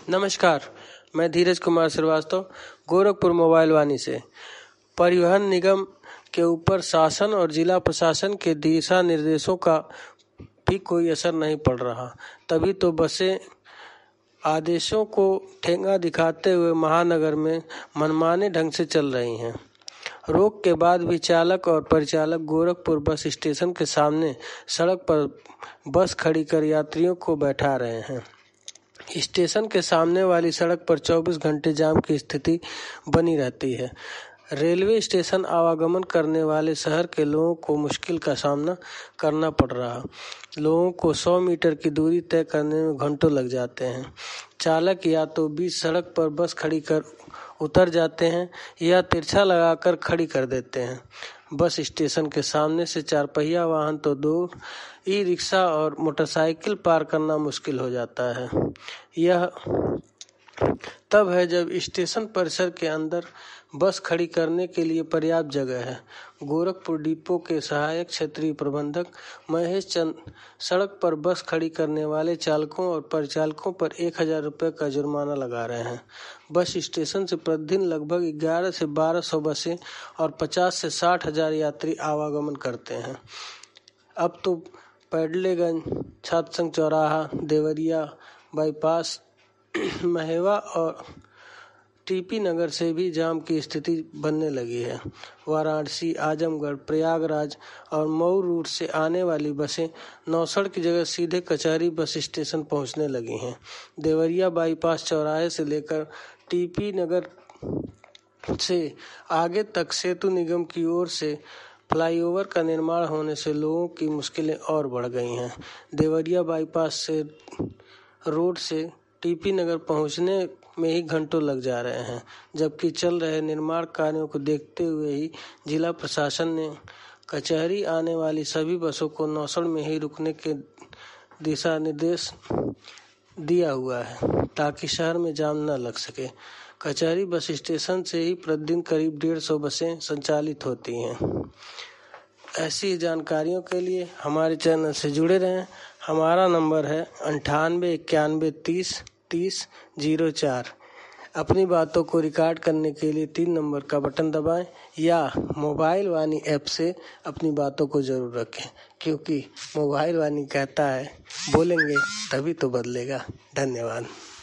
नमस्कार, मैं धीरज कुमार श्रीवास्तव गोरखपुर मोबाइल वाणी से। परिवहन निगम के ऊपर शासन और जिला प्रशासन के दिशा निर्देशों का भी कोई असर नहीं पड़ रहा, तभी तो बसें आदेशों को ठेंगा दिखाते हुए महानगर में मनमाने ढंग से चल रही हैं। रोक के बाद भी चालक और परिचालक गोरखपुर बस स्टेशन के सामने सड़क पर बस खड़ी कर यात्रियों को बैठा रहे हैं। स्टेशन के सामने वाली सड़क पर 24 घंटे जाम की स्थिति बनी रहती है। रेलवे स्टेशन आवागमन करने वाले शहर के लोगों को मुश्किल का सामना करना पड़ रहा। लोगों को 100 मीटर की दूरी तय करने में घंटों लग जाते हैं। चालक या तो बीच सड़क पर बस खड़ी कर उतर जाते हैं या तिरछा लगाकर खड़ी कर देते हैं। बस स्टेशन के सामने से 4 पहिया वाहन तो दूर, ई रिक्शा और मोटरसाइकिल पार करना मुश्किल हो जाता है। यह तब है जब स्टेशन परिसर के अंदर बस खड़ी करने के लिए पर्याप्त जगह है। गोरखपुर डिपो के सहायक क्षेत्रीय प्रबंधक महेश चंद सड़क पर बस खड़ी करने वाले चालकों और परिचालकों पर 1000 रुपये का जुर्माना लगा रहे हैं। बस स्टेशन से प्रतिदिन लगभग 11 से 1200 बसें और 50 से 60 हजार यात्री आवागमन करते हैं। अब तो पैडलेगंज, छात्र संघ चौराहा, देवरिया बाईपास, महेवा और टीपी नगर से भी जाम की स्थिति बनने लगी है। वाराणसी, आजमगढ़, प्रयागराज और मऊ रूट से आने वाली बसें नौसड़ की जगह सीधे कचहरी बस स्टेशन पहुंचने लगी हैं। देवरिया बाईपास चौराहे से लेकर टीपी नगर से आगे तक सेतु निगम की ओर से फ्लाईओवर का निर्माण होने से लोगों की मुश्किलें और बढ़ गई हैं। देवरिया बाईपास से रोड से टीपी नगर पहुंचने में ही घंटों लग जा रहे हैं, जबकि चल रहे निर्माण कार्यों को देखते हुए ही जिला प्रशासन ने कचहरी आने वाली सभी बसों को नौसड़ में ही रुकने के दिशा निर्देश दिया हुआ है, ताकि शहर में जाम न लग सके। कचहरी बस स्टेशन से ही प्रतिदिन करीब 150 बसें संचालित होती हैं। ऐसी जानकारियों के लिए हमारे चैनल से जुड़े रहें। हमारा नंबर है 98 91 30 30 04। अपनी बातों को रिकॉर्ड करने के लिए 3 नंबर का बटन दबाएं या मोबाइल वाणी ऐप से अपनी बातों को जरूर रखें, क्योंकि मोबाइल वाणी कहता है बोलेंगे तभी तो बदलेगा। धन्यवाद।